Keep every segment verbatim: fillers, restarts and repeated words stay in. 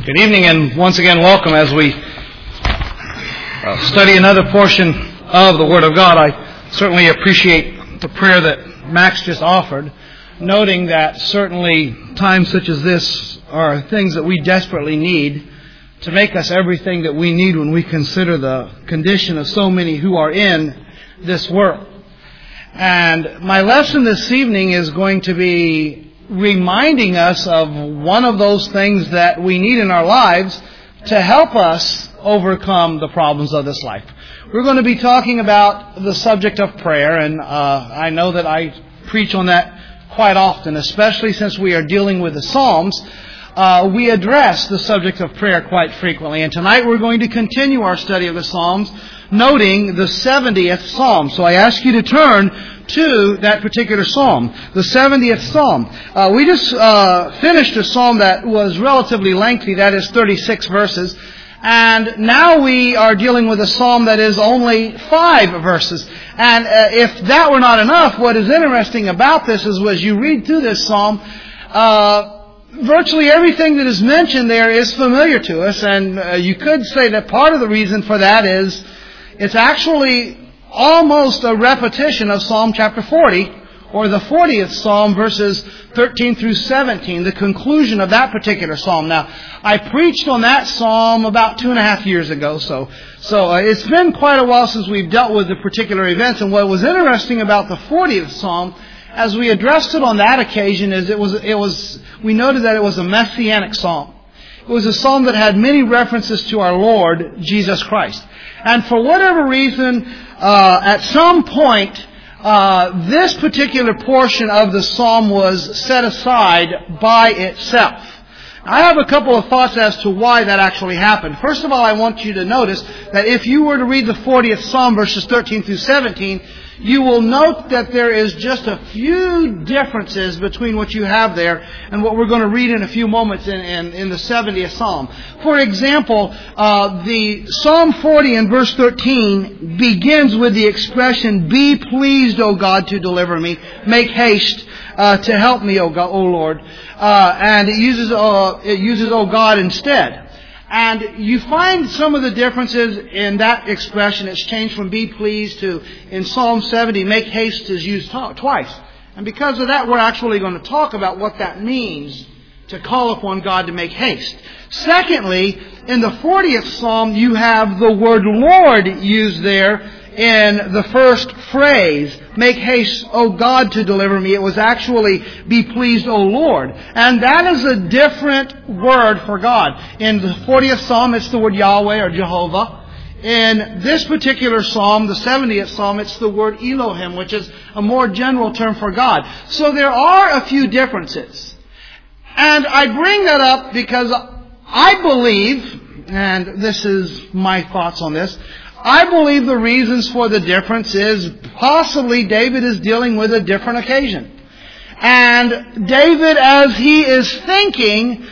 Good evening, and once again welcome as we uh, study another portion of the Word of God. I certainly appreciate the prayer that Max just offered, noting that certainly times such as this are things that we desperately need to make us everything that we need when we consider the condition of so many who are in this world. And my lesson this evening is going to be reminding us of one of those things that we need in our lives to help us overcome the problems of this life. We're going to be talking about the subject of prayer, and uh, I know that I preach on that quite often, especially since we are dealing with the Psalms. Uh, we address the subject of prayer quite frequently, and tonight we're going to continue our study of the Psalms, noting the seventieth Psalm. So I ask you to turn to that particular Psalm, the seventieth Psalm. Uh, we just uh, finished a Psalm that was relatively lengthy, that is thirty-six verses, and now we are dealing with a Psalm that is only five verses. And uh, if that were not enough, what is interesting about this is as you read through this Psalm, uh, virtually everything that is mentioned there is familiar to us, and uh, you could say that part of the reason for that is it's actually almost a repetition of Psalm chapter forty, or the fortieth Psalm, verses thirteen through seventeen, the conclusion of that particular Psalm. Now, I preached on that Psalm about two and a half years ago, so so uh, it's been quite a while since we've dealt with the particular events. And what was interesting about the fortieth Psalm, as we addressed it on that occasion, is it was it was we noted that it was a messianic psalm. It was a psalm that had many references to our Lord Jesus Christ. And for whatever reason, uh, at some point, uh, this particular portion of the psalm was set aside by itself. I have a couple of thoughts as to why that actually happened. First of all, I want you to notice that if you were to read the fortieth Psalm, verses thirteen through seventeen, you will note that there is just a few differences between what you have there and what we're going to read in a few moments in, in, in the seventieth Psalm. For example, uh, the Psalm forty and verse thirteen begins with the expression, "Be pleased, O God, to deliver me. Make haste uh, to help me, O God, O Lord." Uh, and it uses, uh, it uses "O God" instead. And you find some of the differences in that expression. It's changed from "be pleased" to, in Psalm seventy, "make haste" is used t- twice. And because of that, we're actually going to talk about what that means to call upon God to make haste. Secondly, in the fortieth Psalm, you have the word "Lord" used there in the first phrase. "Make haste, O God, to deliver me." It was actually "be pleased, O Lord." And that is a different word for God. In the fortieth Psalm, it's the word Yahweh or Jehovah. In this particular Psalm, the seventieth Psalm, it's the word Elohim, which is a more general term for God. So there are a few differences. And I bring that up because I believe, and this is my thoughts on this, I believe the reasons for the difference is possibly David is dealing with a different occasion. And David, as he is thinking,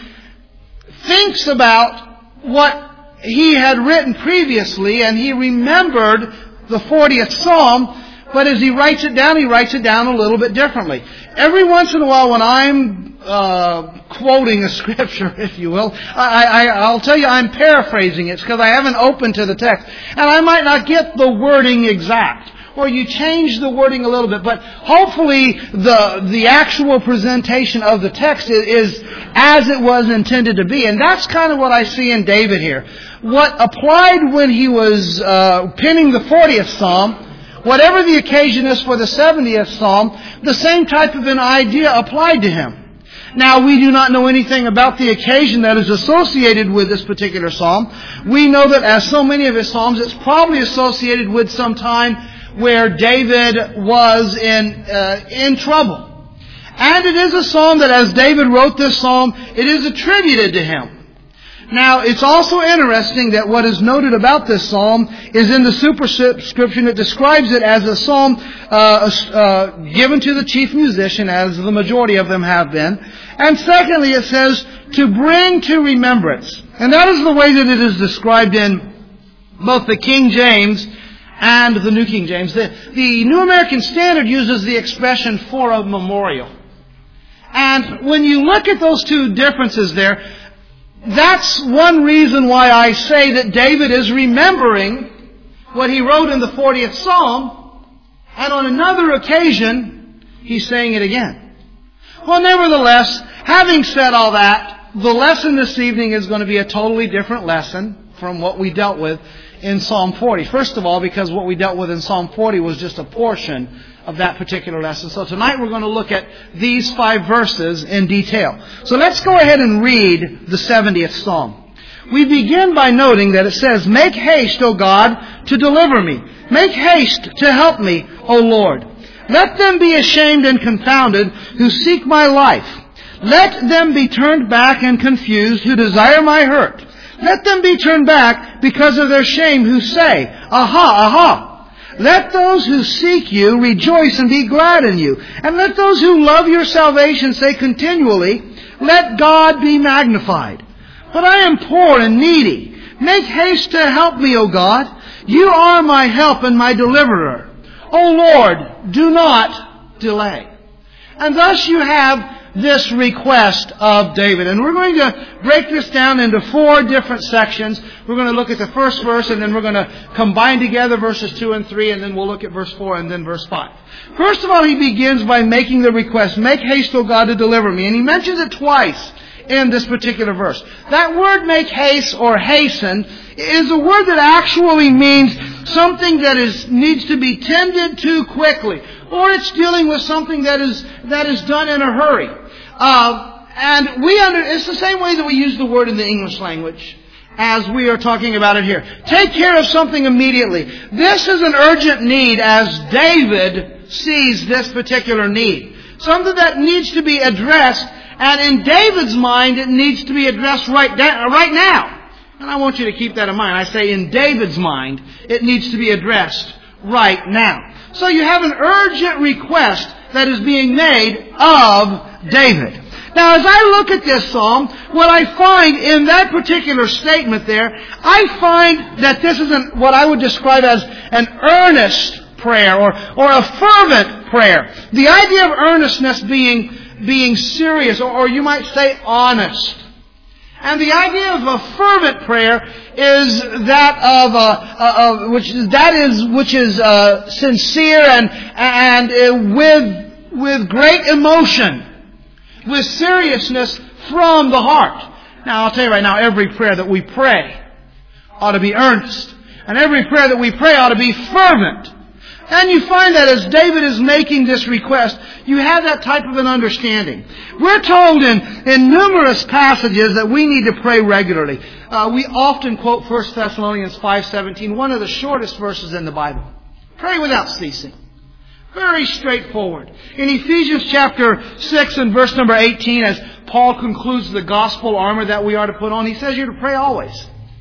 thinks about what he had written previously, and he remembered the fortieth Psalm, but as he writes it down, he writes it down a little bit differently. Every once in a while when I'm uh, quoting a scripture, if you will, I, I, I'll tell you I'm paraphrasing it because I haven't opened to the text. And I might not get the wording exact. Or you change the wording a little bit, but hopefully the the actual presentation of the text is, is as it was intended to be. And that's kind of what I see in David here. What applied when he was uh, penning the fortieth Psalm, whatever the occasion is for the seventieth Psalm, the same type of an idea applied to him. Now, we do not know anything about the occasion that is associated with this particular Psalm. We know that as so many of his Psalms, it's probably associated with some time where David was in uh, in trouble. And it is a Psalm that as David wrote this Psalm, it is attributed to him. Now, it's also interesting that what is noted about this Psalm is in the superscription. It describes it as a Psalm uh, uh, given to the chief musician, as the majority of them have been. And secondly, it says, to bring to remembrance. And that is the way that it is described in both the King James and the New King James. The, the New American Standard uses the expression "for a memorial." And when you look at those two differences there, that's one reason why I say that David is remembering what he wrote in the fortieth Psalm, and on another occasion, he's saying it again. Well, nevertheless, having said all that, the lesson this evening is going to be a totally different lesson from what we dealt with in Psalm forty. First of all, because what we dealt with in Psalm forty was just a portion of that particular lesson. So tonight we're going to look at these five verses in detail. So let's go ahead and read the seventieth Psalm. We begin by noting that it says, "Make haste, O God, to deliver me. Make haste to help me, O Lord. Let them be ashamed and confounded who seek my life. Let them be turned back and confused who desire my hurt. Let them be turned back because of their shame who say, Aha, aha. Let those who seek you rejoice and be glad in you. And let those who love your salvation say continually, Let God be magnified. But I am poor and needy. Make haste to help me, O God. You are my help and my deliverer. O Lord, do not delay." And thus you have this request of David. And we're going to break this down into four different sections. We're going to look at the first verse, and then we're going to combine together verses two and three, and then we'll look at verse four and then verse five. First of all, he begins by making the request, "Make haste, O God, to deliver me." And he mentions it twice in this particular verse. That word "make haste" or "hasten" is a word that actually means something that is needs to be tended to quickly, or it's dealing with something that is that is done in a hurry. Uh, and we under it's the same way that we use the word in the English language as we are talking about it here. Take care of something immediately. This is an urgent need, as David sees this particular need. Something that needs to be addressed, and in David's mind, it needs to be addressed right da- right now. And I want you to keep that in mind. I say in David's mind, it needs to be addressed right now. So you have an urgent request that is being made of David. Now, as I look at this psalm, what I find in that particular statement there, I find that this is an, what I would describe as an earnest prayer, or, or a fervent prayer. The idea of earnestness being, being serious, or, or you might say honest. And the idea of a fervent prayer is that of, uh, uh, which is that is which is uh, sincere and and uh, with with great emotion, with seriousness from the heart. Now, I'll tell you right now, every prayer that we pray ought to be earnest, and every prayer that we pray ought to be fervent. And you find that as David is making this request, you have that type of an understanding. We're told in, in numerous passages that we need to pray regularly. Uh, we often quote First Thessalonians five seventeen, one of the shortest verses in the Bible. Pray without ceasing. Very straightforward. In Ephesians chapter six and verse number eighteen, as Paul concludes the gospel armor that we are to put on, he says you're to pray always.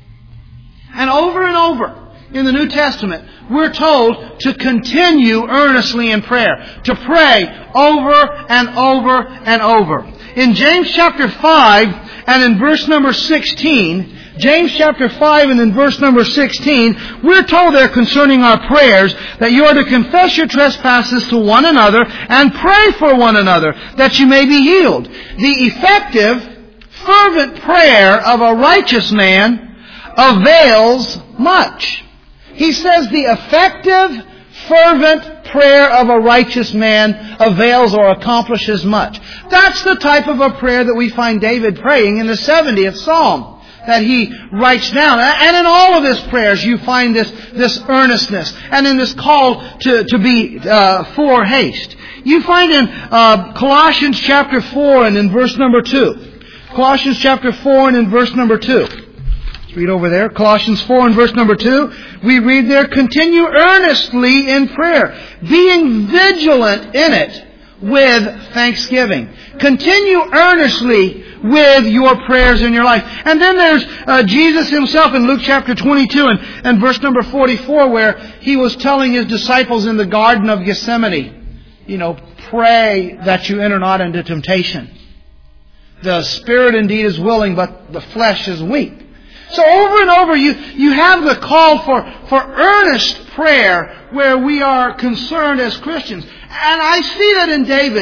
And over and over in the New Testament, we're told to continue earnestly in prayer. To pray over and over and over. In James chapter five and in verse number sixteen, James chapter five and in verse number sixteen, we're told there concerning our prayers that you are to confess your trespasses to one another and pray for one another that you may be healed. The effective, fervent prayer of a righteous man avails much. He says the effective, fervent prayer of a righteous man avails or accomplishes much. That's the type of a prayer that we find David praying in the seventieth Psalm that he writes down. And in all of his prayers you find this, this earnestness and in this call to, to be uh, for haste. You find in uh, Colossians chapter four and in verse number two. Colossians chapter four and in verse number two. Let's read over there. Colossians four and verse number two. We read there, continue earnestly in prayer, being vigilant in it with thanksgiving. Continue earnestly with your prayers in your life. And then there's uh, Jesus himself in Luke chapter twenty-two and, and verse number forty-four, where he was telling his disciples in the Garden of Gethsemane, you know, pray that you enter not into temptation. The spirit indeed is willing, but the flesh is weak. So over and over you, you have the call for, for earnest prayer where we are concerned as Christians. And I see that in David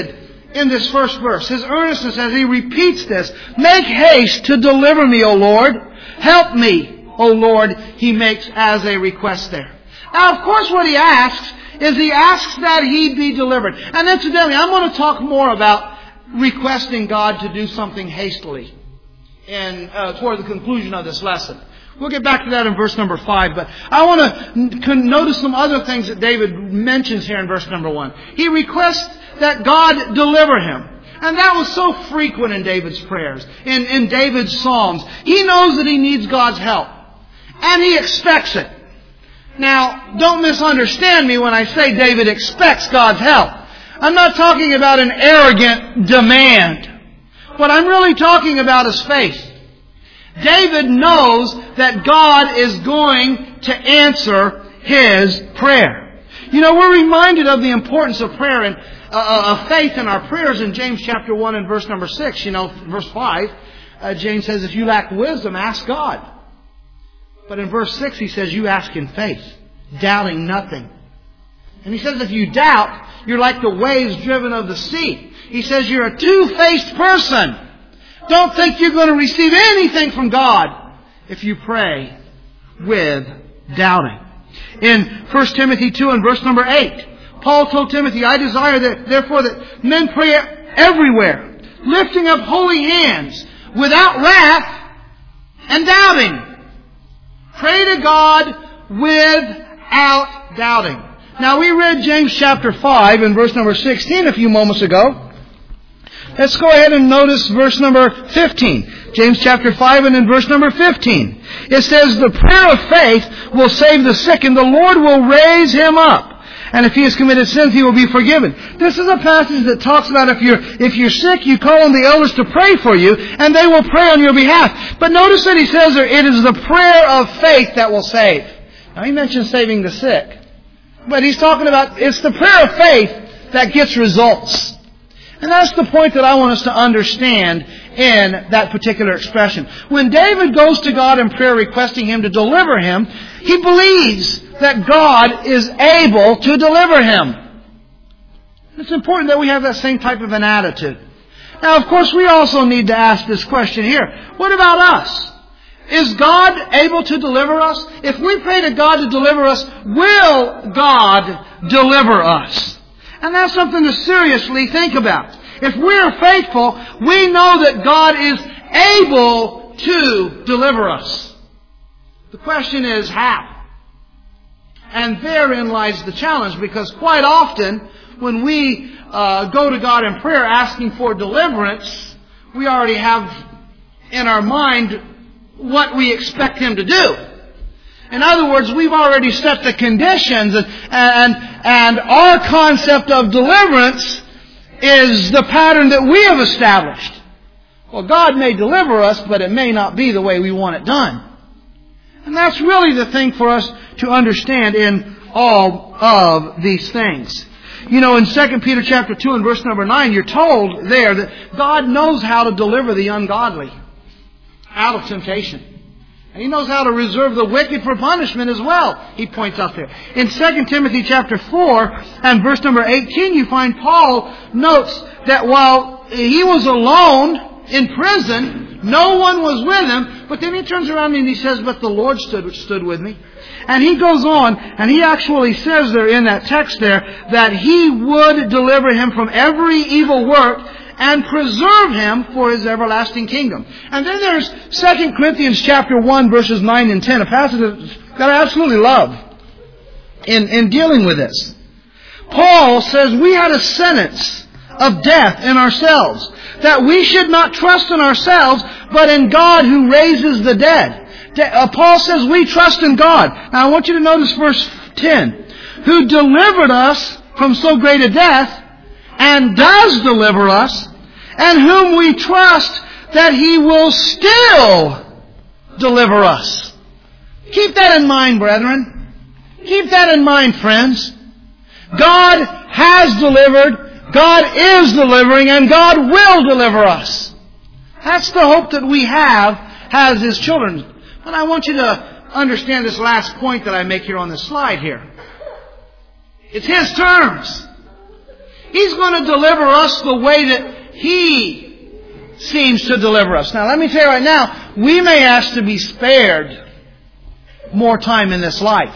in this first verse. His earnestness as he repeats this. Make haste to deliver me, O Lord. Help me, O Lord, he makes as a request there. Now, of course, what he asks is he asks that he be delivered. And incidentally, I'm going to talk more about requesting God to do something hastily in, uh, toward the conclusion of this lesson. We'll get back to that in verse number five, but I want to notice some other things that David mentions here in verse number one. He requests that God deliver him. And that was so frequent in David's prayers, in, in David's Psalms. He knows that he needs God's help. And he expects it. Now, don't misunderstand me when I say David expects God's help. I'm not talking about an arrogant demand. What I'm really talking about is faith. David knows that God is going to answer his prayer. You know, we're reminded of the importance of prayer and uh, of faith in our prayers in James chapter one and verse number six. You know, verse five, uh, James says, if you lack wisdom, ask God. But in verse six, he says, you ask in faith, doubting nothing. And he says, if you doubt, you're like the waves driven of the sea. He says, you're a two-faced person. Don't think you're going to receive anything from God if you pray with doubting. In First Timothy two and verse number eight, Paul told Timothy, I desire that, therefore, that men pray everywhere, lifting up holy hands, without wrath and doubting. Pray to God without doubting. Now, we read James chapter five and verse number sixteen a few moments ago. Let's go ahead and notice verse number fifteen. James chapter five and in verse number fifteen. It says, the prayer of faith will save the sick, and the Lord will raise him up. And if he has committed sins, he will be forgiven. This is a passage that talks about if you're, if you're sick, you call on the elders to pray for you, and they will pray on your behalf. But notice that he says there, it is the prayer of faith that will save. Now, he mentions saving the sick. But he's talking about, it's the prayer of faith that gets results. And that's the point that I want us to understand in that particular expression. When David goes to God in prayer requesting him to deliver him, he believes that God is able to deliver him. It's important that we have that same type of an attitude. Now, of course, we also need to ask this question here. What about us? Is God able to deliver us? If we pray to God to deliver us, will God deliver us? And that's something to seriously think about. If we're faithful, we know that God is able to deliver us. The question is how? And therein lies the challenge, because quite often when we uh, go to God in prayer asking for deliverance, we already have in our mind what we expect Him to do. In other words, we've already set the conditions, and, and, and our concept of deliverance is the pattern that we have established. Well, God may deliver us, but it may not be the way we want it done. And that's really the thing for us to understand in all of these things. You know, in Second Peter chapter two and verse number nine, you're told there that God knows how to deliver the ungodly out of temptation. And He knows how to reserve the wicked for punishment as well, he points out there. In Second Timothy chapter four and verse number eighteen, you find Paul notes that while he was alone in prison, no one was with him. But then he turns around and he says, but the Lord stood, stood with me. And he goes on, and he actually says there in that text there that He would deliver him from every evil work and preserve him for His everlasting kingdom. And then there's Second Corinthians chapter one, verses nine and ten, a passage that I absolutely love in, in dealing with this. Paul says we had a sentence of death in ourselves, that we should not trust in ourselves, but in God who raises the dead. Uh, Paul says we trust in God. Now I want you to notice verse ten. Who delivered us from so great a death, and does deliver us, and whom we trust that He will still deliver us. Keep that in mind, brethren. Keep that in mind, friends. God has delivered, God is delivering, and God will deliver us. That's the hope that we have as His children. But I want you to understand this last point that I make here on the slide here. It's His terms. He's going to deliver us the way that He seems to deliver us. Now, let me tell you right now, we may ask to be spared more time in this life.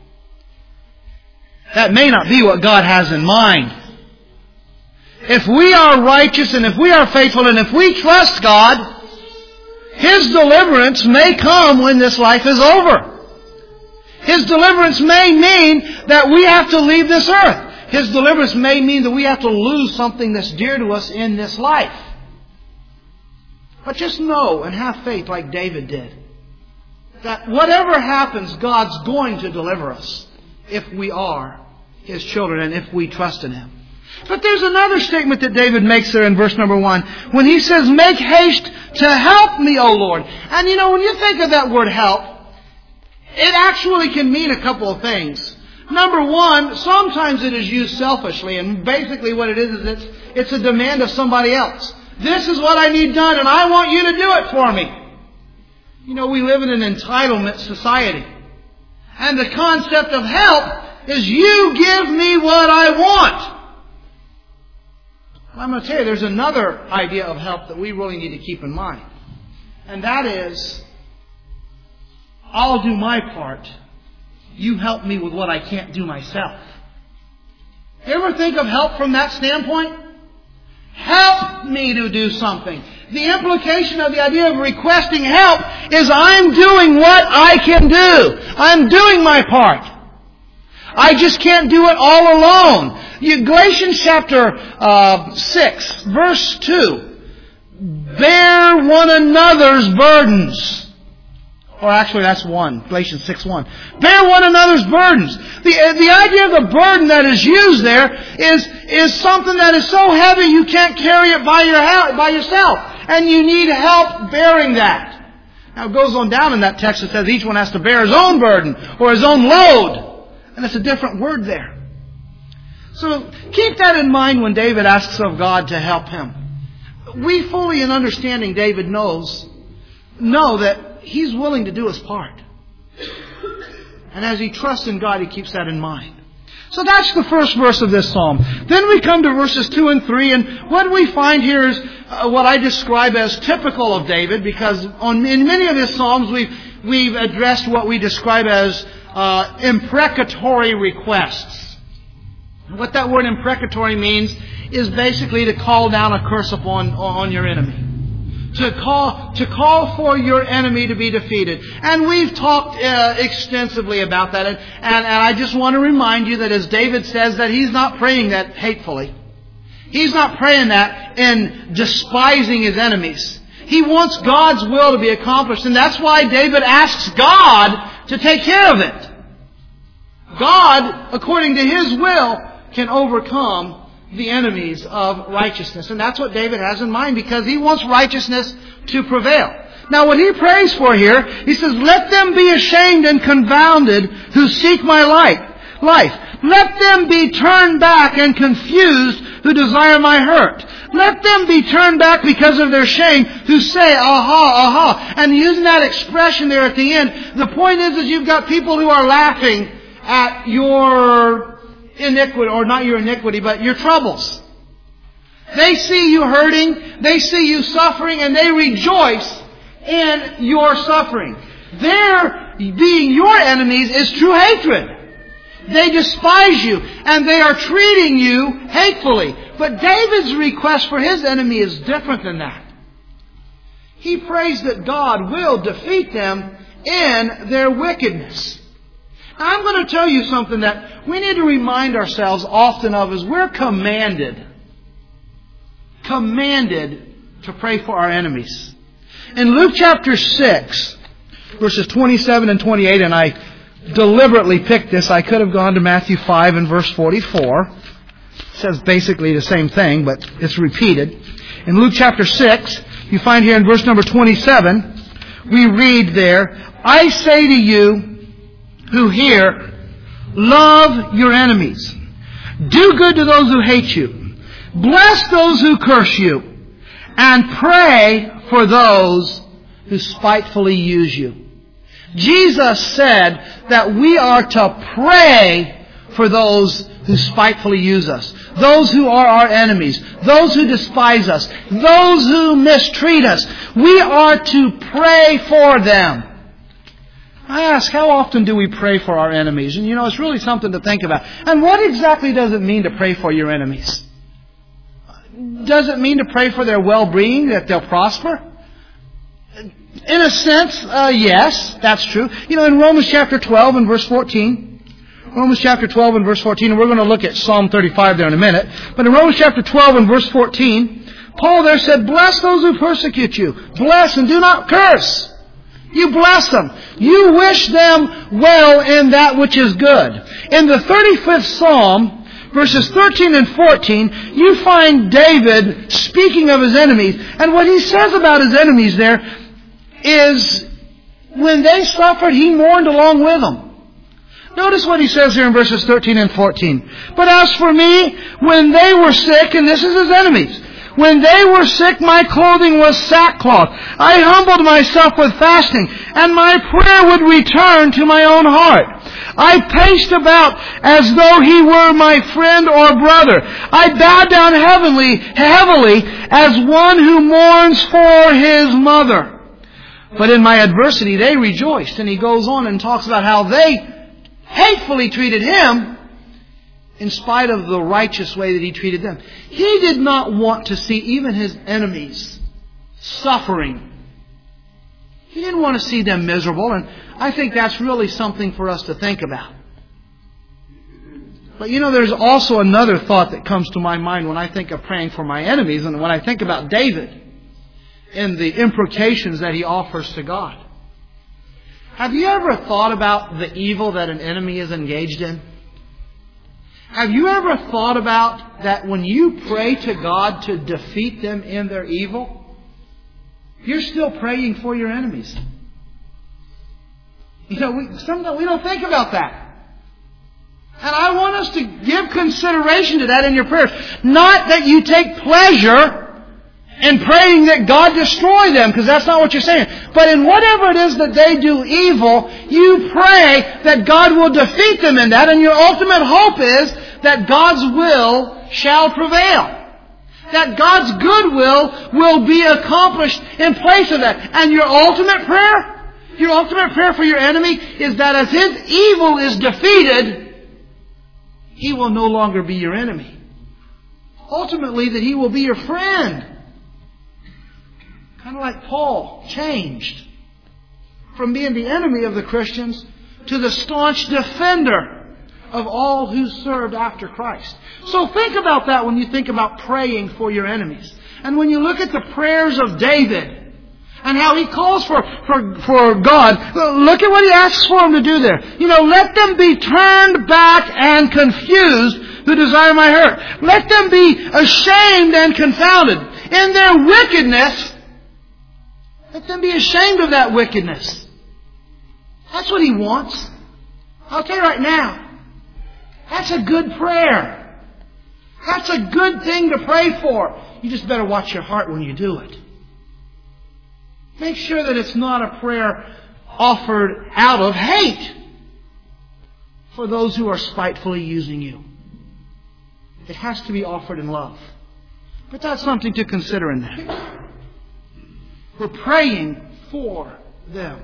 That may not be what God has in mind. If we are righteous and if we are faithful and if we trust God, His deliverance may come when this life is over. His deliverance may mean that we have to leave this earth. His deliverance may mean that we have to lose something that's dear to us in this life. But just know and have faith like David did, that whatever happens, God's going to deliver us if we are His children and if we trust in Him. But there's another statement that David makes there in verse number one, when he says, "Make haste to help me, O Lord." And you know, when you think of that word help, it actually can mean a couple of things. Number one, sometimes it is used selfishly, and basically what it is is it's, it's a demand of somebody else. This is what I need done, and I want you to do it for me. You know, we live in an entitlement society. And the concept of help is you give me what I want. I'm going to tell you, there's another idea of help that we really need to keep in mind. And that is, I'll do my part. You help me with what I can't do myself. You ever think of help from that standpoint? Help me to do something. The implication of the idea of requesting help is I'm doing what I can do. I'm doing my part. I just can't do it all alone. You, Galatians chapter uh, six, verse two. Bear one another's burdens. Or actually that's one. Galatians six one. Bear one another's burdens. The, the idea of the burden that is used there is, is something that is so heavy you can't carry it by, your, by yourself. And you need help bearing that. Now it goes on down in that text. It says each one has to bear his own burden or his own load. And it's a different word there. So keep that in mind when David asks of God to help him. We fully in understanding David knows, know that he's willing to do his part. And as he trusts in God, he keeps that in mind. So that's the first verse of this psalm. Then we come to verses two and three, and what we find here is uh, what I describe as typical of David, because on, in many of his psalms we've, we've addressed what we describe as uh, imprecatory requests. What that word imprecatory means is basically to call down a curse upon on your enemy. To call, to call for your enemy to be defeated. And we've talked uh, extensively about that. And, and, and I just want to remind you that as David says, that he's not praying that hatefully. He's not praying that in despising his enemies. He wants God's will to be accomplished. And that's why David asks God to take care of it. God, according to His will, can overcome the enemies of righteousness. And that's what David has in mind, because he wants righteousness to prevail. Now what he prays for here, he says, "Let them be ashamed and confounded who seek my life. life. Let them be turned back and confused who desire my hurt. Let them be turned back because of their shame who say, aha, aha." And using that expression there at the end, the point is that you've got people who are laughing at your iniquity, or not your iniquity, but your troubles. They see you hurting, they see you suffering, and they rejoice in your suffering. Their being your enemies is true hatred. They despise you, and they are treating you hatefully. But David's request for his enemy is different than that. He prays that God will defeat them in their wickedness. Now, I'm going to tell you something that we need to remind ourselves often of, is we're commanded, commanded to pray for our enemies. In Luke chapter six, verses twenty-seven and twenty-eight, and I deliberately picked this. I could have gone to Matthew five and verse forty-four. It says basically the same thing, but it's repeated. In Luke chapter six, you find here in verse number twenty-seven, we read there, "I say to you who hear, love your enemies. Do good to those who hate you. Bless those who curse you. And pray for those who spitefully use you." Jesus said that we are to pray for those who spitefully use us, those who are our enemies, those who despise us, those who mistreat us. We are to pray for them. I ask, how often do we pray for our enemies? And you know, it's really something to think about. And what exactly does it mean to pray for your enemies? Does it mean to pray for their well-being, that they'll prosper? In a sense, uh, yes, that's true. You know, in Romans chapter twelve and verse fourteen, Romans chapter twelve and verse fourteen, and we're going to look at Psalm thirty-five there in a minute. But in Romans chapter twelve and verse fourteen, Paul there said, bless those who persecute you. Bless and do not curse. You bless them. You wish them well in that which is good. In the thirty-fifth Psalm, verses thirteen and fourteen, you find David speaking of his enemies. And what he says about his enemies there is, when they suffered, he mourned along with them. Notice what he says here in verses thirteen and fourteen. But as for me, when they were sick, and this is his enemies, when they were sick, my clothing was sackcloth. I humbled myself with fasting, and my prayer would return to my own heart. I paced about as though he were my friend or brother. I bowed down heavily, heavily as one who mourns for his mother. But in my adversity, they rejoiced. And he goes on and talks about how they hatefully treated him in spite of the righteous way that he treated them. He did not want to see even his enemies suffering. He didn't want to see them miserable. And I think that's really something for us to think about. But you know, there's also another thought that comes to my mind when I think of praying for my enemies, and when I think about David in the imprecations that he offers to God. Have you ever thought about the evil that an enemy is engaged in? Have you ever thought about that when you pray to God to defeat them in their evil, you're still praying for your enemies? You know, we, sometimes we don't think about that. And I want us to give consideration to that in your prayers. Not that you take pleasure and praying that God destroy them, because that's not what you're saying. But in whatever it is that they do evil, you pray that God will defeat them in that, and your ultimate hope is that God's will shall prevail. That God's goodwill will be accomplished in place of that. And your ultimate prayer, your ultimate prayer for your enemy is that as his evil is defeated, he will no longer be your enemy. Ultimately, that he will be your friend. Kind of like Paul changed from being the enemy of the Christians to the staunch defender of all who served after Christ. So think about that when you think about praying for your enemies. And when you look at the prayers of David and how he calls for, for, for God, look at what he asks for him to do there. You know, let them be turned back and confused who desire my hurt. Let them be ashamed and confounded in their wickedness. Let them be ashamed of that wickedness. That's what he wants. I'll tell you right now, that's a good prayer. That's a good thing to pray for. You just better watch your heart when you do it. Make sure that it's not a prayer offered out of hate for those who are spitefully using you. It has to be offered in love. But that's something to consider in that. We're praying for them.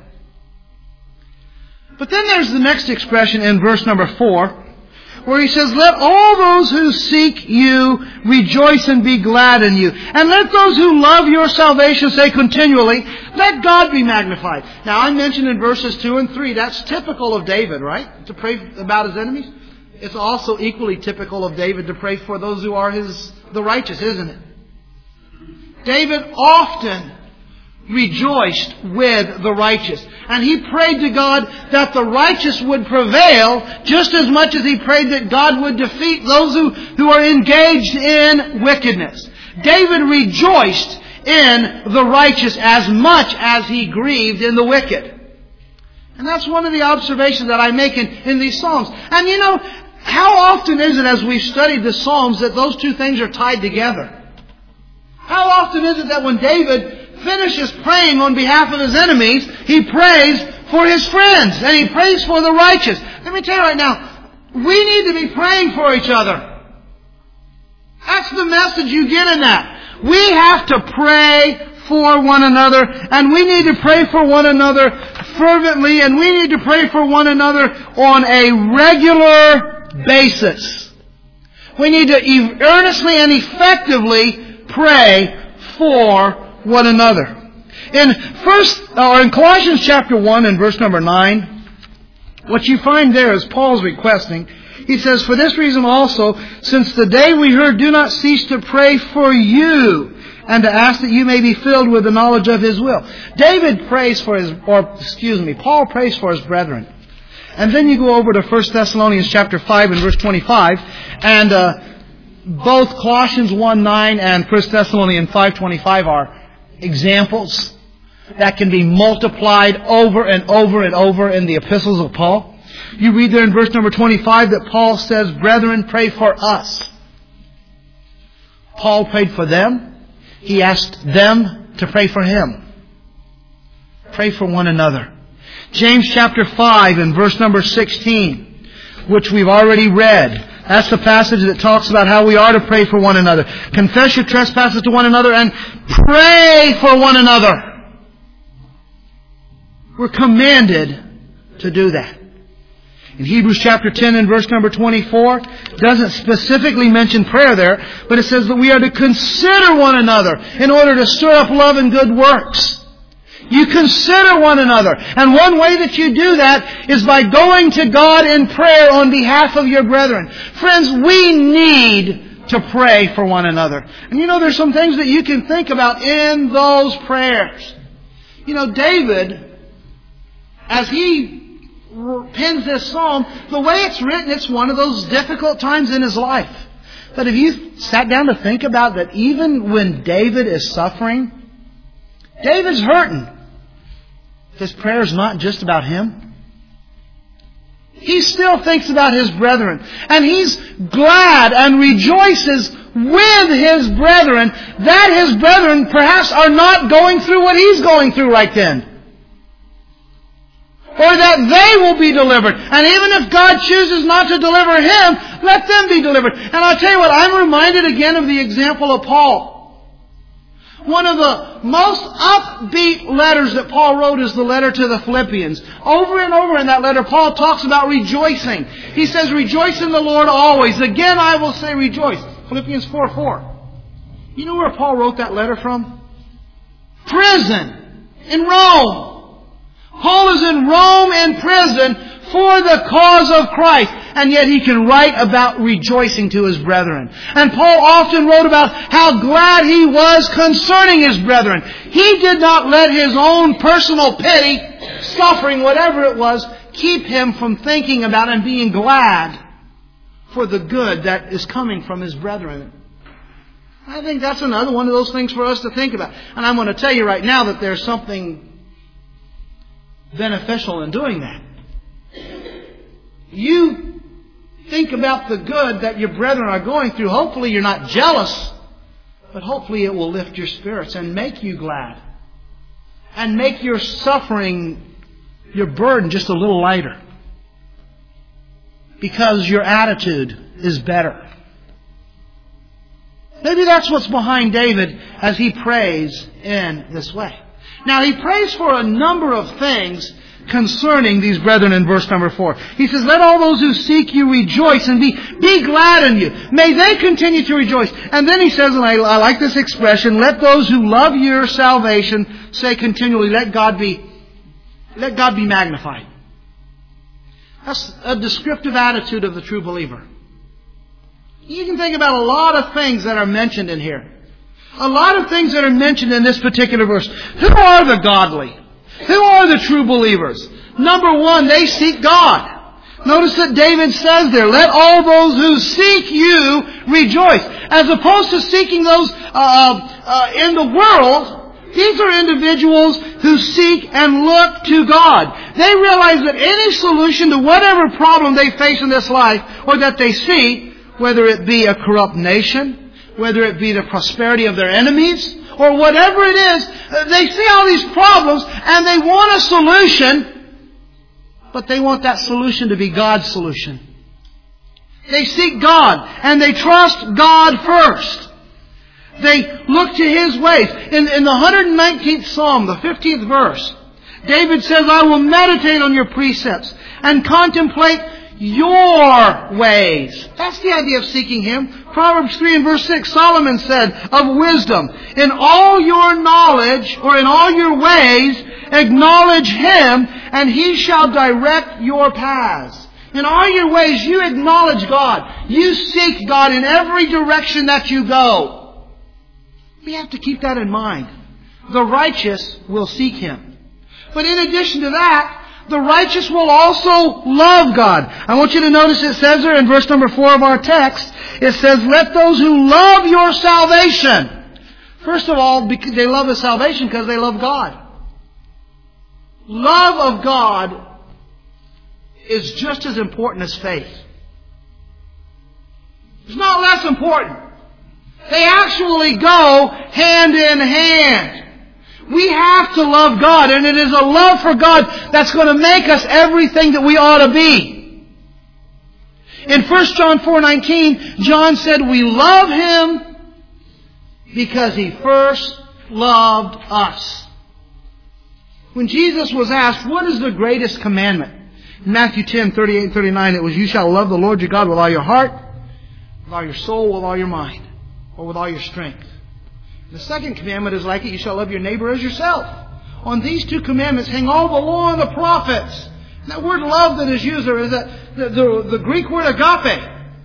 But then there's the next expression in verse number four, where he says, let all those who seek you rejoice and be glad in you. And let those who love your salvation say continually, let God be magnified. Now I mentioned in verses two and three, that's typical of David, right? To pray about his enemies. It's also equally typical of David to pray for those who are his, the righteous, isn't it? David often rejoiced with the righteous. And he prayed to God that the righteous would prevail just as much as he prayed that God would defeat those who, who are engaged in wickedness. David rejoiced in the righteous as much as he grieved in the wicked. And that's one of the observations that I make in, in these Psalms. And you know, how often is it as we've studied the Psalms that those two things are tied together? How often is it that when David finishes praying on behalf of his enemies, he prays for his friends and he prays for the righteous? Let me tell you right now, we need to be praying for each other. That's the message you get in that. We have to pray for one another, and we need to pray for one another fervently, and we need to pray for one another on a regular basis. We need to earnestly and effectively pray for one another. In first, or in Colossians chapter one and verse number nine, what you find there is Paul's requesting. He says, "For this reason also, since the day we heard, do not cease to pray for you, and to ask that you may be filled with the knowledge of His will." David prays for his, or excuse me, Paul prays for his brethren. And then you go over to First Thessalonians chapter five and verse twenty-five, and uh, both Colossians one nine and First Thessalonians five twenty-five are examples that can be multiplied over and over and over in the epistles of Paul. You read there in verse number twenty-five that Paul says, "Brethren, pray for us." Paul prayed for them. He asked them to pray for him. Pray for one another. James chapter five and verse number sixteen, which we've already read. That's the passage that talks about how we are to pray for one another. Confess your trespasses to one another and pray for one another. We're commanded to do that. In Hebrews chapter ten and verse number twenty-four, doesn't specifically mention prayer there, but it says that we are to consider one another in order to stir up love and good works. You consider one another. And one way that you do that is by going to God in prayer on behalf of your brethren. Friends, we need to pray for one another. And you know, there's some things that you can think about in those prayers. You know, David, as he pens this psalm, the way it's written, it's one of those difficult times in his life. But if you sat down to think about that, even when David is suffering, David's hurting. His prayer is not just about him. He still thinks about his brethren. And he's glad and rejoices with his brethren that his brethren perhaps are not going through what he's going through right then. Or that they will be delivered. And even if God chooses not to deliver him, let them be delivered. And I'll tell you what, I'm reminded again of the example of Paul. One of the most upbeat letters that Paul wrote is the letter to the Philippians. Over and over in that letter, Paul talks about rejoicing. He says, "Rejoice in the Lord always. Again, I will say rejoice." Philippians four four. You know where Paul wrote that letter from? Prison. In Rome. Paul is in Rome in prison for the cause of Christ. And yet he can write about rejoicing to his brethren. And Paul often wrote about how glad he was concerning his brethren. He did not let his own personal pity, suffering, whatever it was, keep him from thinking about and being glad for the good that is coming from his brethren. I think that's another one of those things for us to think about. And I'm going to tell you right now that there's something beneficial in doing that. You think about the good that your brethren are going through. Hopefully you're not jealous, but hopefully it will lift your spirits and make you glad. And make your suffering, your burden, just a little lighter. Because your attitude is better. Maybe that's what's behind David as he prays in this way. Now, he prays for a number of things concerning these brethren in verse number four. He says, "Let all those who seek you rejoice and be, be glad in you. May they continue to rejoice." And then he says, and I, I like this expression, "Let those who love your salvation say continually, let God be, let God be magnified." That's a descriptive attitude of the true believer. You can think about a lot of things that are mentioned in here. A lot of things that are mentioned in this particular verse. Who are the godly? Who are the true believers? Number one, they seek God. Notice that David says there, "Let all those who seek you rejoice." As opposed to seeking those uh, uh, in the world, these are individuals who seek and look to God. They realize that any solution to whatever problem they face in this life, or that they see, whether it be a corrupt nation, whether it be the prosperity of their enemies, or whatever it is, they see all these problems and they want a solution, but they want that solution to be God's solution. They seek God, and they trust God first. They look to His ways. In, in the one hundred nineteenth Psalm, the fifteenth verse, David says, I will meditate on your precepts and contemplate your ways. That's the idea of seeking Him. Proverbs three and verse six, Solomon said of wisdom, in all your knowledge, or in all your ways, acknowledge Him, and He shall direct your paths. In all your ways, you acknowledge God. You seek God in every direction that you go. We have to keep that in mind. The righteous will seek Him. But in addition to that, the righteous will also love God. I want you to notice it says there in verse number four of our text, it says, let those who love your salvation. First of all, they love the salvation because they love God. Love of God is just as important as faith. It's not less important. They actually go hand in hand. We have to love God, and it is a love for God that's going to make us everything that we ought to be. In First John four nineteen, John said, we love Him because He first loved us. When Jesus was asked, what is the greatest commandment? In Matthew ten thirty-eight and thirty-nine, it was, you shall love the Lord your God with all your heart, with all your soul, with all your mind, or with all your strength. The second commandment is like it, you shall love your neighbor as yourself. On these two commandments hang all the law and the prophets. And that word love that is used there is that, the, the, the Greek word agape.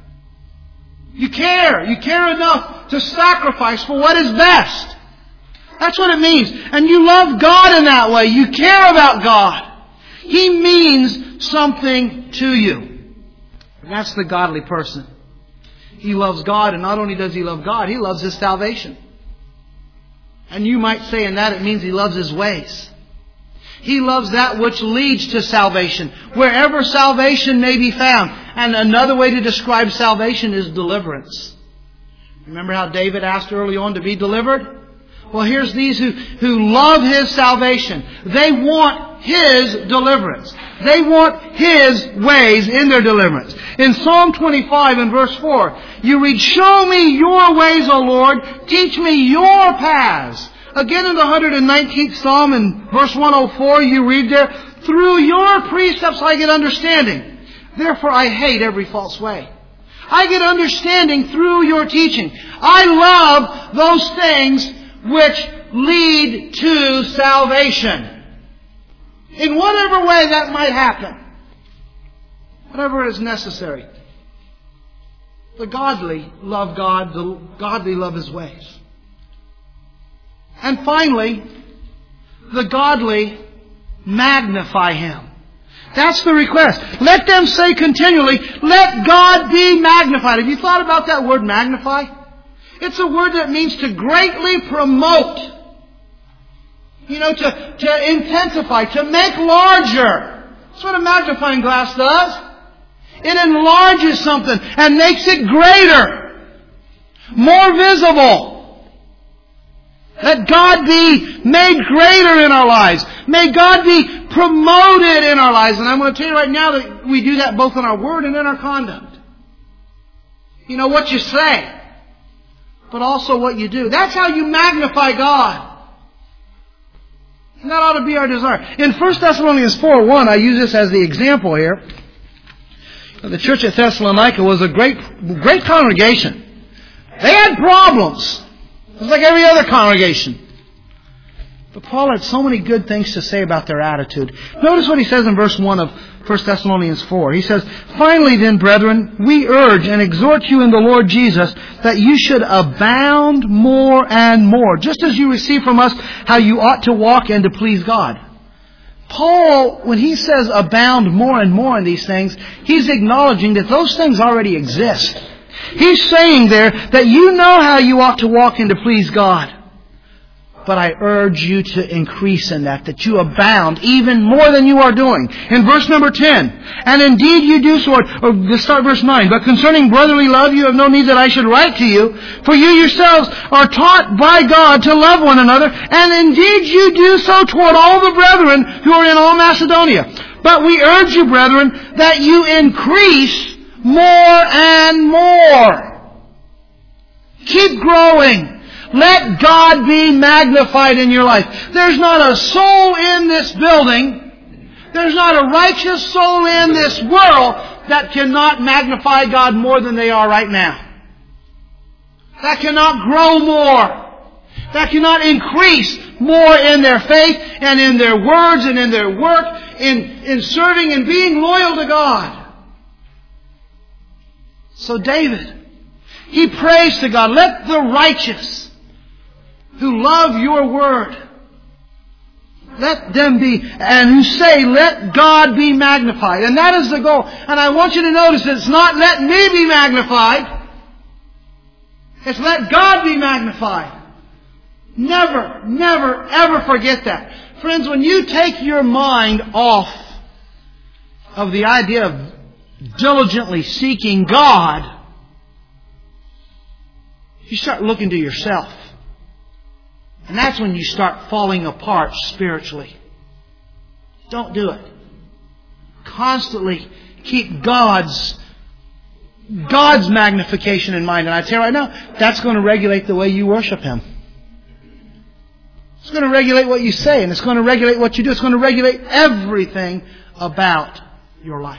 You care. You care enough to sacrifice for what is best. That's what it means. And you love God in that way. You care about God. He means something to you. And that's the godly person. He loves God, and not only does he love God, he loves His salvation. And you might say in that it means he loves His ways. He loves that which leads to salvation, wherever salvation may be found. And another way to describe salvation is deliverance. Remember how David asked early on to be delivered? Well, here's these who, who love His salvation. They want His deliverance. They want His ways in their deliverance. In Psalm twenty-five and verse four, you read, show me your ways, O Lord. Teach me your paths. Again in the one hundred nineteenth Psalm in verse one oh four, you read there, through your precepts I get understanding. Therefore I hate every false way. I get understanding through your teaching. I love those things which lead to salvation. In whatever way that might happen. Whatever is necessary. The godly love God. The godly love His ways. And finally, the godly magnify Him. That's the request. Let them say continually, let God be magnified. Have you thought about that word magnify? It's a word that means to greatly promote. You know, to, to intensify, to make larger. That's what a magnifying glass does. It enlarges something and makes it greater. More visible. Let God be made greater in our lives. May God be promoted in our lives. And I'm going to tell you right now that we do that both in our word and in our conduct. You know, what you say, but also what you do. That's how you magnify God. And that ought to be our desire. In First Thessalonians four one, I use this as the example here. The church at Thessalonica was a great, great congregation. They had problems. It was like every other congregation. But Paul had so many good things to say about their attitude. Notice what he says in verse one of First Thessalonians four. He says, finally then, brethren, we urge and exhort you in the Lord Jesus that you should abound more and more, just as you receive from us how you ought to walk and to please God. Paul, when he says abound more and more in these things, he's acknowledging that those things already exist. He's saying there that you know how you ought to walk and to please God. But I urge you to increase in that, that you abound even more than you are doing. In verse number ten, and indeed you do so, or let's start verse nine, but concerning brotherly love you have no need that I should write to you, for you yourselves are taught by God to love one another, and indeed you do so toward all the brethren who are in all Macedonia. But we urge you, brethren, that you increase more and more. Keep growing. Let God be magnified in your life. There's not a soul in this building, there's not a righteous soul in this world that cannot magnify God more than they are right now. That cannot grow more. That cannot increase more in their faith and in their words and in their work, in, in serving and being loyal to God. So David, he prays to God, let the righteous who love your word, let them be, and who say, let God be magnified. And that is the goal. And I want you to notice that it's not let me be magnified. It's let God be magnified. Never, never, ever forget that. Friends, when you take your mind off of the idea of diligently seeking God, you start looking to yourself. And that's when you start falling apart spiritually. Don't do it. Constantly keep God's God's magnification in mind. And I tell you right now, that's going to regulate the way you worship Him. It's going to regulate what you say, and it's going to regulate what you do. It's going to regulate everything about your life.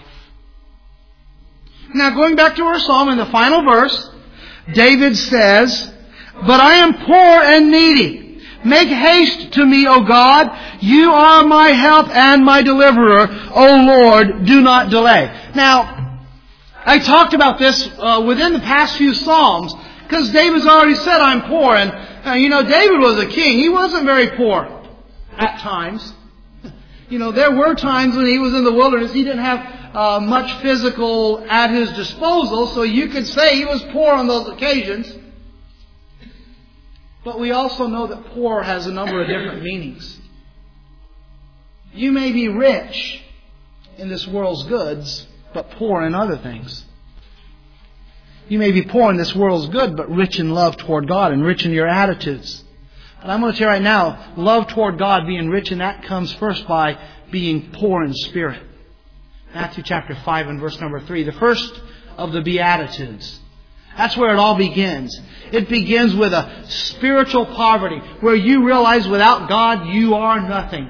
Now, going back to our psalm in the final verse, David says, but I am poor and needy. Make haste to me, O God. You are my help and my deliverer. O Lord, do not delay. Now, I talked about this uh, within the past few psalms, because David's already said, I'm poor. And, uh, you know, David was a king. He wasn't very poor at times. You know, there were times when he was in the wilderness, he didn't have uh, much physical at his disposal, so you could say he was poor on those occasions. But we also know that poor has a number of different meanings. You may be rich in this world's goods, but poor in other things. You may be poor in this world's good, but rich in love toward God and rich in your attitudes. But I'm going to tell you right now, love toward God, being rich in that, comes first by being poor in spirit. Matthew chapter five and verse number three. The first of the Beatitudes. That's where it all begins. It begins with a spiritual poverty, where you realize without God you are nothing.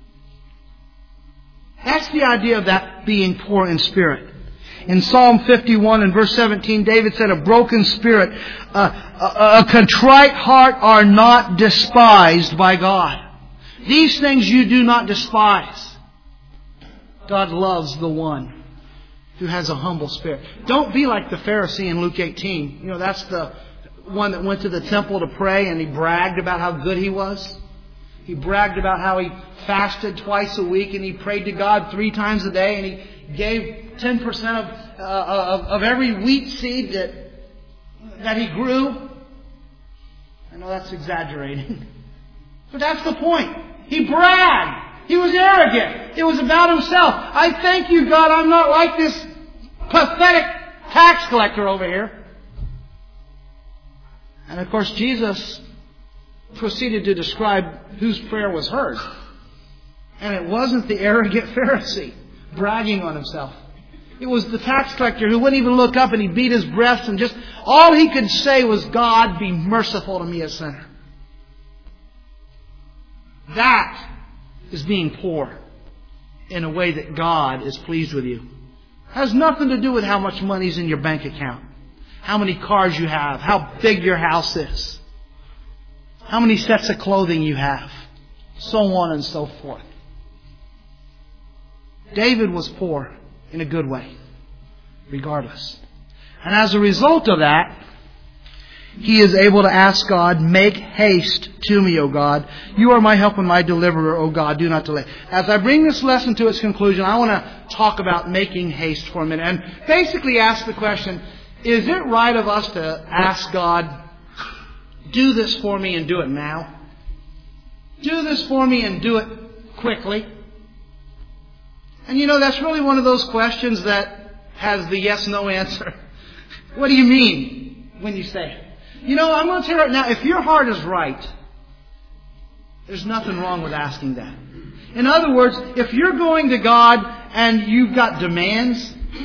That's the idea of that being poor in spirit. In Psalm fifty-one and verse seventeen, David said, a broken spirit, uh, a, a contrite heart are not despised by God. These things you do not despise. God loves the one who has a humble spirit. Don't be like the Pharisee in Luke eighteen. You know, that's the one that went to the temple to pray and he bragged about how good he was. He bragged about how he fasted twice a week and he prayed to God three times a day and he gave ten percent of, uh, of, of every wheat seed that, that he grew. I know that's exaggerating. But that's the point. He bragged. He was arrogant. It was about himself. I thank you, God, I'm not like this pathetic tax collector over here. And of course, Jesus proceeded to describe whose prayer was heard. And it wasn't the arrogant Pharisee bragging on himself. It was the tax collector who wouldn't even look up and he beat his breast and just all he could say was, God, be merciful to me, a sinner. That is being poor in a way that God is pleased with you. It has nothing to do with how much money's in your bank account, how many cars you have, how big your house is, how many sets of clothing you have, so on and so forth. David was poor in a good way, regardless. And as a result of that, he is able to ask God, make haste to me, O God. You are my help and my deliverer, O God. Do not delay. As I bring this lesson to its conclusion, I want to talk about making haste for a minute and basically ask the question, is it right of us to ask God, do this for me and do it now? Do this for me and do it quickly? And you know, that's really one of those questions that has the yes-no answer. What do you mean when you say it? You know, I'm going to tell you right now, if your heart is right, there's nothing wrong with asking that. In other words, if you're going to God and you've got demands,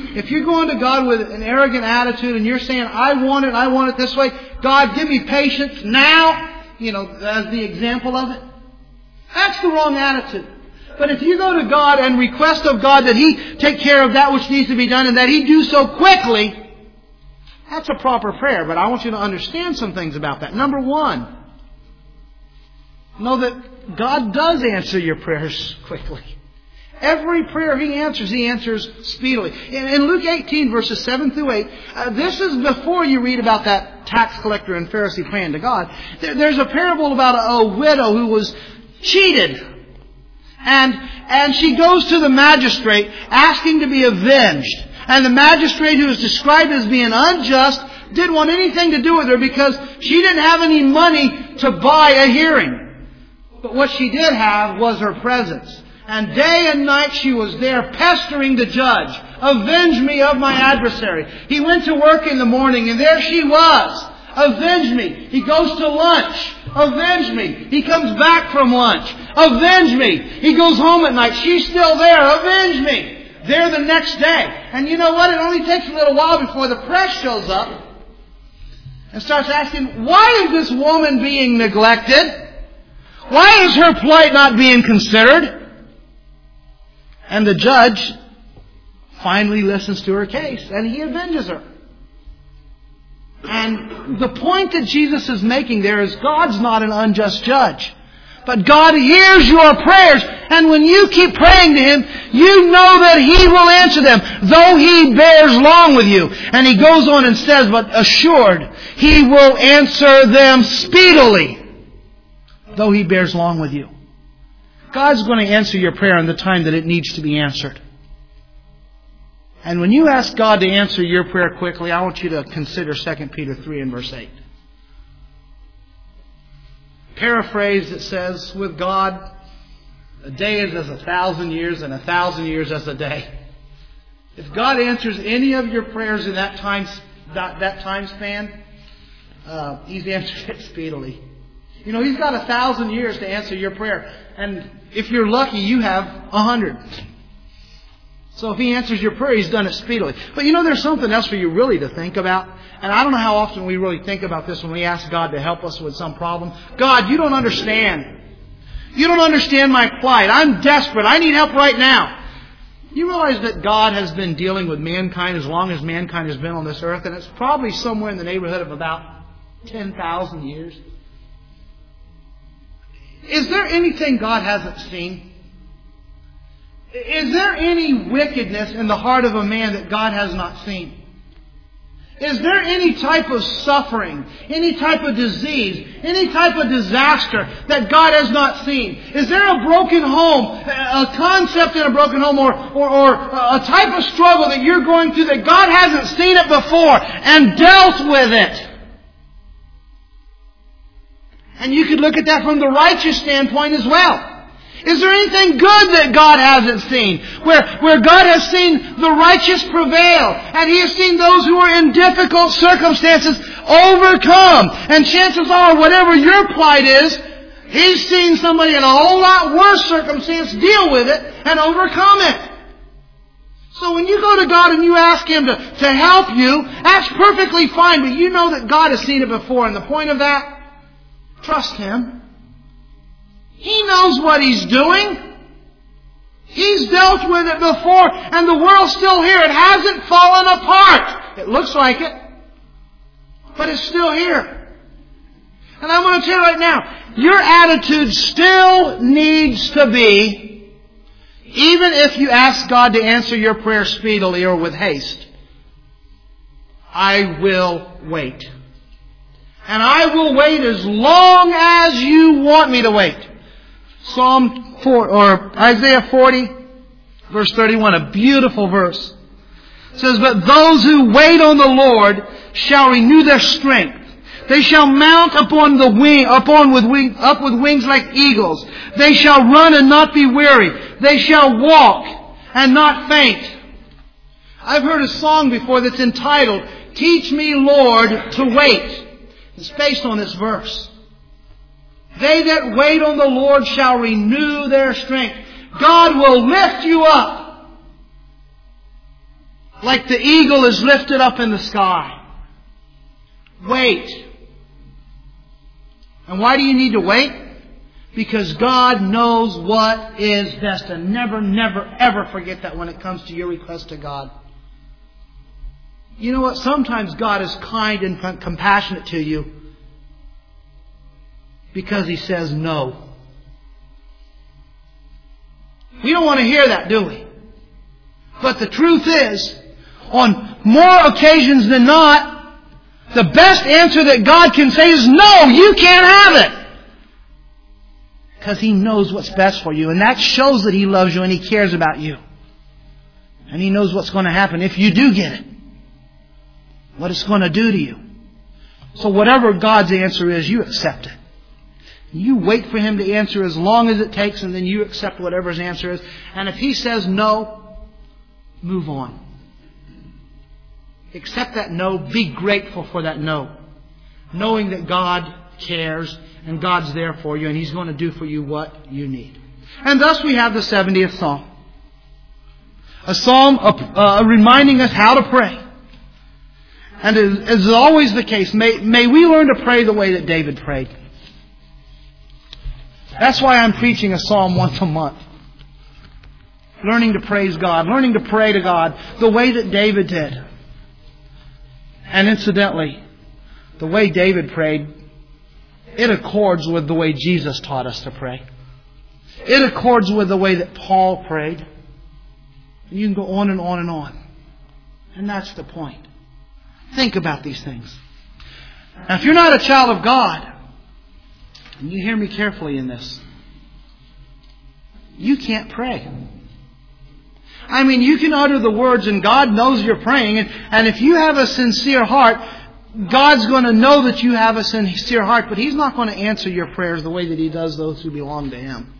if you're going to God with an arrogant attitude and you're saying, I want it, I want it this way, God, give me patience now, you know, as the example of it, that's the wrong attitude. But if you go to God and request of God that He take care of that which needs to be done and that He do so quickly, that's a proper prayer. But I want you to understand some things about that. Number one, know that God does answer your prayers quickly. Every prayer He answers, He answers speedily. In, in Luke eighteen, verses seven through eight, uh, this is before you read about that tax collector and Pharisee praying to God. There, there's a parable about a, a widow who was cheated. And, and she goes to the magistrate asking to be avenged. And the magistrate, who is described as being unjust, didn't want anything to do with her because she didn't have any money to buy a hearing. But what she did have was her presence. And day and night she was there pestering the judge. Avenge me of my adversary. He went to work in the morning and there she was. Avenge me. He goes to lunch. Avenge me. He comes back from lunch. Avenge me. He goes home at night. She's still there. Avenge me. There the next day. And you know what? It only takes a little while before the press shows up and starts asking, why is this woman being neglected? Why is her plight not being considered? And the judge finally listens to her case and he avenges her. And the point that Jesus is making there is God's not an unjust judge. But God hears your prayers. And when you keep praying to Him, you know that He will answer them, though He bears long with you. And He goes on and says, but assured, He will answer them speedily, though He bears long with you. God's going to answer your prayer in the time that it needs to be answered. And when you ask God to answer your prayer quickly, I want you to consider Second Peter three and verse eight. Paraphrase, it says, with God, a day is as a thousand years and a thousand years as a day. If God answers any of your prayers in that time, that, that time span, uh, He's answered it speedily. You know, He's got a thousand years to answer your prayer. And if you're lucky, you have a hundred. So if He answers your prayer, He's done it speedily. But you know, there's something else for you really to think about. And I don't know how often we really think about this when we ask God to help us with some problem. God, you don't understand. You don't understand my plight. I'm desperate. I need help right now. You realize that God has been dealing with mankind as long as mankind has been on this earth. And it's probably somewhere in the neighborhood of about ten thousand years. Is there anything God hasn't seen? Is there any wickedness in the heart of a man that God has not seen? Is there any type of suffering, any type of disease, any type of disaster that God has not seen? Is there a broken home, a concept in a broken home, or, or, or a type of struggle that you're going through that God hasn't seen it before and dealt with it? And you could look at that from the righteous standpoint as well. Is there anything good that God hasn't seen? Where, where God has seen the righteous prevail, and He has seen those who are in difficult circumstances overcome. And chances are, whatever your plight is, He's seen somebody in a whole lot worse circumstance deal with it and overcome it. So when you go to God and you ask Him to, to help you, that's perfectly fine, but you know that God has seen it before. And the point of that, trust Him. He knows what He's doing. He's dealt with it before, and the world's still here. It hasn't fallen apart. It looks like it, but it's still here. And I want to tell you right now, your attitude still needs to be, even if you ask God to answer your prayer speedily or with haste, I will wait. And I will wait as long as you want me to wait. Psalm four, or Isaiah forty, verse thirty-one, a beautiful verse. It says, but those who wait on the Lord shall renew their strength. They shall mount upon the wing, upon with wing, up with wings like eagles. They shall run and not be weary. They shall walk and not faint. I've heard a song before that's entitled, Teach Me, Lord, to Wait. It's based on this verse. They that wait on the Lord shall renew their strength. God will lift you up like the eagle is lifted up in the sky. Wait. And why do you need to wait? Because God knows what is best. And never, never, ever forget that when it comes to your request to God. You know what? Sometimes God is kind and compassionate to you because He says no. We don't want to hear that, do we? But the truth is, on more occasions than not, the best answer that God can say is, no, you can't have it. Because He knows what's best for you. And that shows that He loves you and He cares about you. And He knows what's going to happen if you do get it. What it's going to do to you. So whatever God's answer is, you accept it. You wait for Him to answer as long as it takes, and then you accept whatever His answer is. And if He says no, move on. Accept that no. Be grateful for that no. Knowing that God cares and God's there for you and He's going to do for you what you need. And thus we have the seventieth Psalm. A psalm uh, reminding us how to pray. And as is always the case, may, may we learn to pray the way that David prayed. That's why I'm preaching a psalm once a month. Learning to praise God. Learning to pray to God the way that David did. And incidentally, the way David prayed, it accords with the way Jesus taught us to pray. It accords with the way that Paul prayed. You can go on and on and on. And that's the point. Think about these things. Now, if you're not a child of God, and you hear me carefully in this, you can't pray. I mean, you can utter the words and God knows you're praying. And, and if you have a sincere heart, God's going to know that you have a sincere heart. But He's not going to answer your prayers the way that He does those who belong to Him.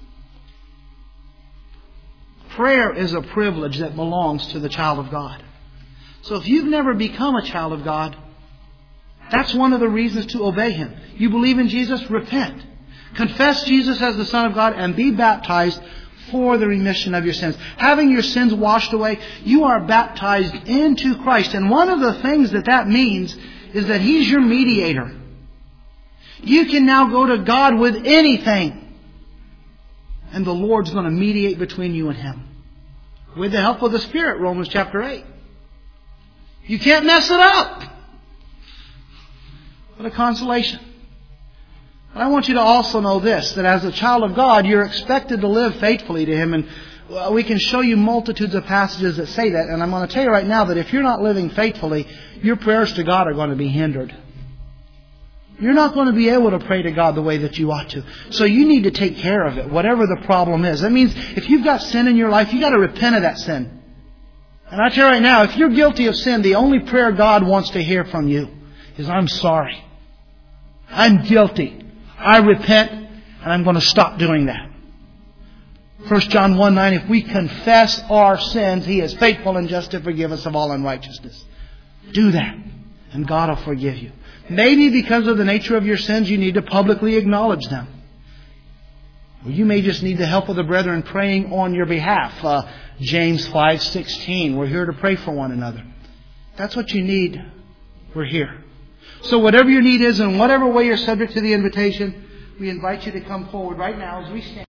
Prayer is a privilege that belongs to the child of God. So if you've never become a child of God, that's one of the reasons to obey Him. You believe in Jesus? Repent. Confess Jesus as the Son of God and be baptized for the remission of your sins. Having your sins washed away, you are baptized into Christ. And one of the things that that means is that He's your mediator. You can now go to God with anything. And the Lord's going to mediate between you and Him. With the help of the Spirit, Romans chapter eight. You can't mess it up. What a consolation. But I want you to also know this, that as a child of God, you're expected to live faithfully to Him. And we can show you multitudes of passages that say that. And I'm going to tell you right now that if you're not living faithfully, your prayers to God are going to be hindered. You're not going to be able to pray to God the way that you ought to. So you need to take care of it, whatever the problem is. That means if you've got sin in your life, you've got to repent of that sin. And I tell you right now, if you're guilty of sin, the only prayer God wants to hear from you is, I'm sorry. I'm guilty. I repent, and I'm going to stop doing that. First John one nine, if we confess our sins, He is faithful and just to forgive us of all unrighteousness. Do that, and God will forgive you. Maybe because of the nature of your sins, you need to publicly acknowledge them. Or you may just need the help of the brethren praying on your behalf. Uh, James five sixteen, we're here to pray for one another. That's what you need. We're here. So whatever your need is, and whatever way you're subject to the invitation, we invite you to come forward right now as we stand.